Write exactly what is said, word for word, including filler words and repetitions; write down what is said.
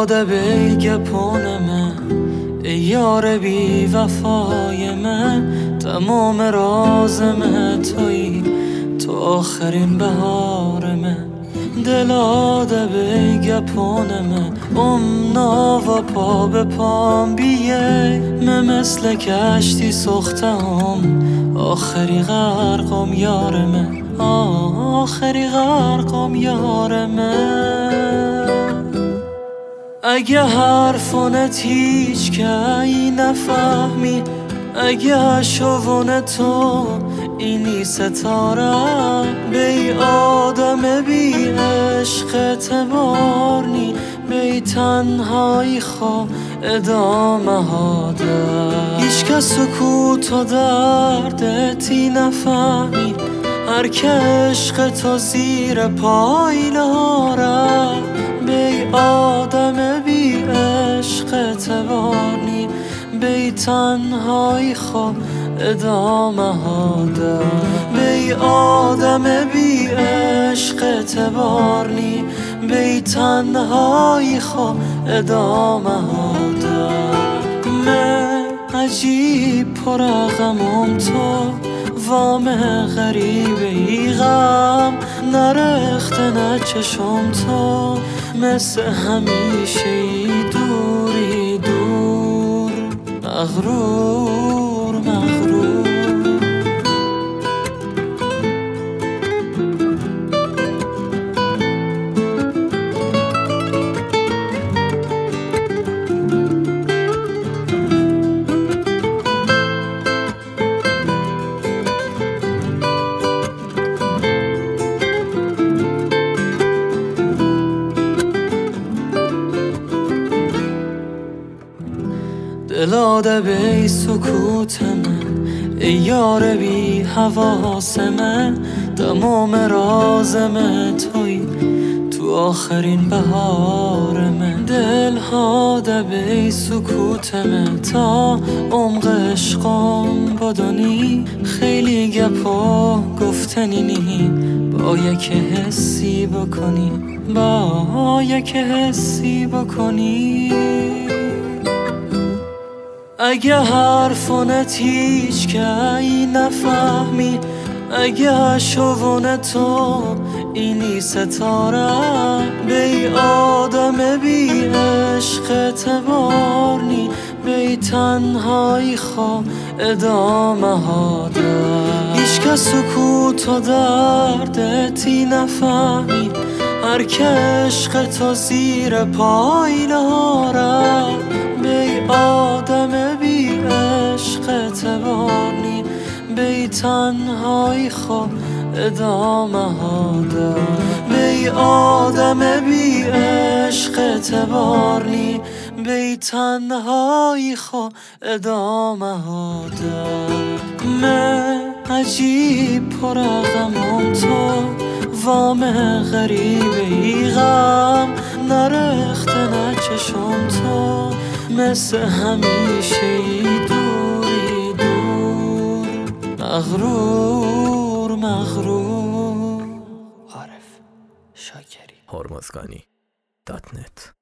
دلاده بی گپونمه ای یار بی وفایمه تمام رازمه توی تو آخرین بهارمه دلاده بی گپونمه امنا و پا به پام بیه من مثل کشتی سختم آخری غرقم یارمه آخری غرقم یارمه اگه حرفونت هیچ که نفهمی اگه شوون تو اینی ستاره بی آدم بی عشق اعتبارنی بی تنهایی خوا ادامه ها ده هیچ که سکوت و دردتی نفهمی هر که عشق تو زیر پای لاره بی آدم بی عشق اعتبارنی بی تنهایی خوا ادامه ها ده بی آدم بی عشق اعتبارنی بی تنهایی خوا ادامه ها ده من عجیب پرغمم تو وام غریبه ای غم نرخته نه چشم تو مثل همیشه ای دوری دور مغرور مغرور دلاده بی سکوت من ای یار بی حواس من تمام رازم توی تو آخرین بهار من دل ها ده بی سکوت من تا عمق عشقم بدونی خیلی گپا گفتنی نی با یک حسی بکنی با یک حسی بکنی اگه حرفونت هیچ که نفهمی اگه شوون تو اینی ستاره بی آدم بی عشق اعتبارنی بی تنهایی خوا ادامه ها ده هیچ که سکوت و دردتی نفهمی هر که عشق تو زیر پای لاره بی آدم بی عشق اعتبارنی بی تنهایی خوا ادامه ها ده بی آدم بی عشق اعتبارنی بی تنهایی خوا ادامه ها ده من عجیب پرغمم تو وام غریبه ای غم نرخته نه چشم تو مثل همیشه ای دوری دور مغرور مغرور عارف شاکری هرمزگانی دات نت